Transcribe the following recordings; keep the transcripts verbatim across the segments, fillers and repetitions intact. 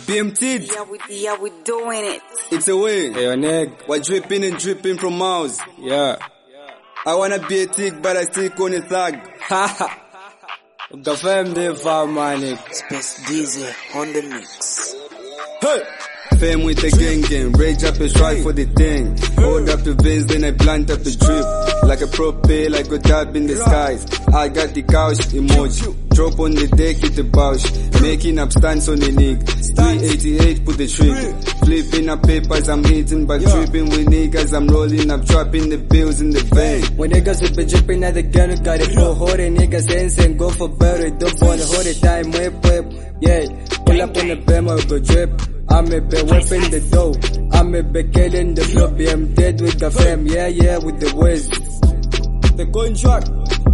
B M T, Yeah, we, yeah, we doing it. it's a way. Hey, your neck. We're dripping and dripping from mouths. Yeah. I wanna be a tick, but I still call it thug. Haha. Ukafem de farmani. Space Diesel on the mix. Hey! Fame with the gang gang, rage up and strive for the thing. Hold up the veins, then I plant up the drip. Like a propel, I go up in the skies. I got the couch emoji. Drop on the deck, hit the bouch. Making up stunts on the nig. three eighty-eight, put the trigger. Flipping up papers, I'm hitting back, dripping with niggas. I'm rolling up, dropping the bills in the bank. When niggas will be dripping at the gun, we got it for hold it. Niggas sense and go for better. Don't wanna hold it time, whip whip. Yeah, pull up on the bema, we go drip. I'm a bit whipping the dough. I'm a bit killing the flow. B M dead with the fam. Yeah, yeah, with the whiz. The contract.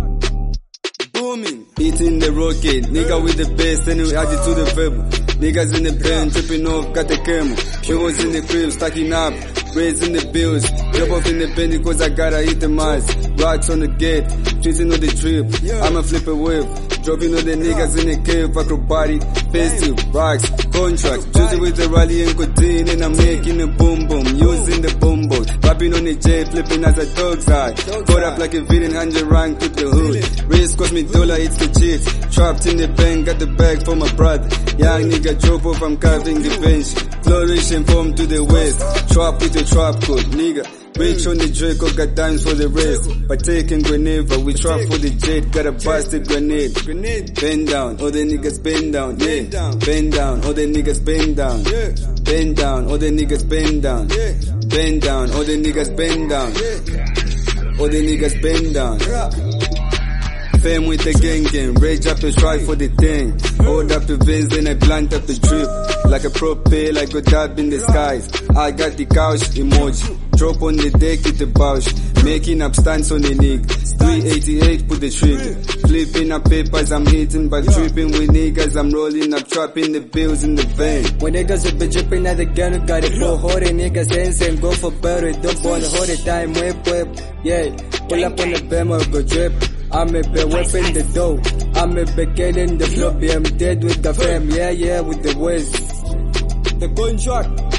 Booming, eating the rocket, nigga with the bass, and we add it to the verb. Niggas in the band, tripping off, got the camera. Pures in the crib, stacking up, raising the bills. Drop off in the bend cause I gotta hit the miles. Rocks on the gate, treating on the trip. I'ma flip a whip, dropping on the niggas in the cave, acrobatic, festive, rocks, contracts. Juicy with the rally and codeine, and I'm making a boom boom, using the boom boom. Rapping on the jet, flipping as a dog's eye. Caught up like a villain, hundred rank, keep the hood. Wrist cost me dollar, it's the cheat. Trapped in the bank, got the bag for my brother. Young nigga drop off, I'm carving the bench. Flourishing from to the west. Trap with the trap code, nigga. Rich on the Draco, got dimes for the rest. But taking whenever we trap for the jet, got a busted grenade. Bend down, all the niggas bend down, yeah. Bend down, all the niggas bend down. Bend down, all the niggas bend down. Bend down, all the niggas bend down. All the niggas bend down. Fame with the gang gang, rage up and strive for the thing. Hold up the veins, then I plant up the drip. Like a propel, I go up in the skies. I got the couch emoji. Drop on the deck, hit the bouch. Making up stunts on the nig. three eighty-eight, put the trigger. Flipping up papers, I'm hitting back, dripping with niggas. I'm rolling up, trapping the bills in the van. When niggas will be dripping at the gun, we got it for hold it. Niggas sense and go for better. Don't wanna hold it time, whip whip. Yeah, pull up on the bema, we go drip. I'm a bit whipping the dough. I'm a bit killing the flow. B M dead with the fam. Yeah, yeah, with the whiz. The contract.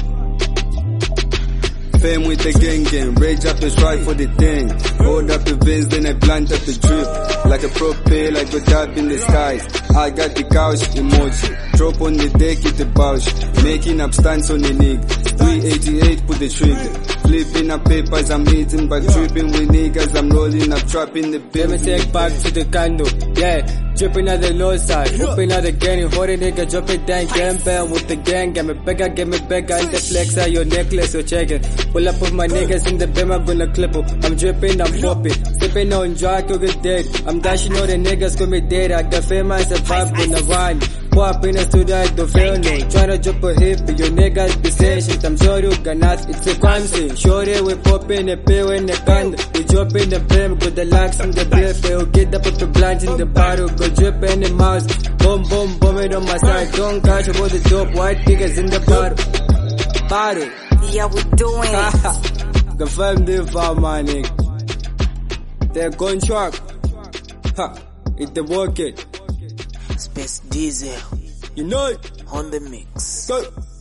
Fame with the gang gang, rage up and strive for the thing. Hold up the veins, then I plant up the drip. Like a propel, I go up in the skies. I got the couch emoji. Drop on the deck, hit the bouch. Making up stunts on the nig. three eighty-eight, put the trigger. Flipping up papers, I'm hitting back, dripping with niggas. I'm rolling up, trapping the bill. Let me take back to the candle. Yeah, dripping at the low side. Whooping at the gang, hold it nigga, drop it down. Gang bell with the gang. Get me bigger, get me bigger. And the flex out your necklace, so check it. Pull up with my niggas in the bim, I'm gonna clip em. I'm dripping, I'm popping. Sipping on dry, cook it dead. I'm dashing all the niggas, call me dead. I got fame, I survive, gonna run. Pop in the studio, I don't feel no. Tryna drop a hit, but your niggas be saying shit. I'm sorry, you cannot, it's a crime scene. Shorty, we pop in the pill in the candle. We drop in the brim, put the locks on the beer. They'll get up with the blinds in the bottle. Go drip in the mouse. Boom, boom, boom, it on my side. Don't catch about the dope, white niggas in the bottle. Bottle. Yeah, we doing it. Confirm the farm, my nigga. The contract. Ha. It's the work it. Space Diesel You know it. on the mix. Go.